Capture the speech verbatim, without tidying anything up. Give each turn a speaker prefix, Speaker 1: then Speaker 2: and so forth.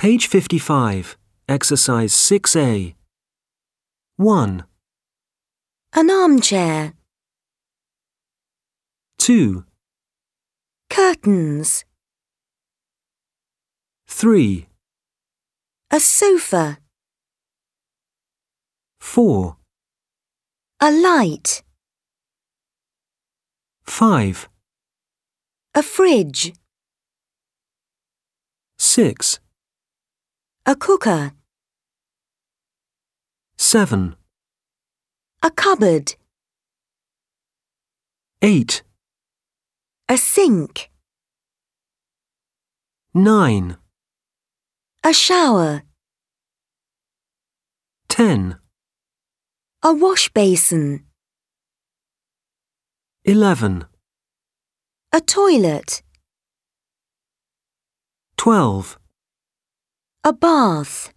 Speaker 1: Page fifty-five, Exercise six A. one,
Speaker 2: An armchair.
Speaker 1: two,
Speaker 2: Curtains.
Speaker 1: three,
Speaker 2: A sofa.
Speaker 1: four,
Speaker 2: A light.
Speaker 1: five,
Speaker 2: A fridge.
Speaker 1: six,
Speaker 2: A cooker.
Speaker 1: seven,
Speaker 2: A cupboard.
Speaker 1: eight,
Speaker 2: A sink.
Speaker 1: nine,
Speaker 2: A shower.
Speaker 1: ten,
Speaker 2: A wash basin.
Speaker 1: eleven,
Speaker 2: A toilet.
Speaker 1: twelve.
Speaker 2: A bath.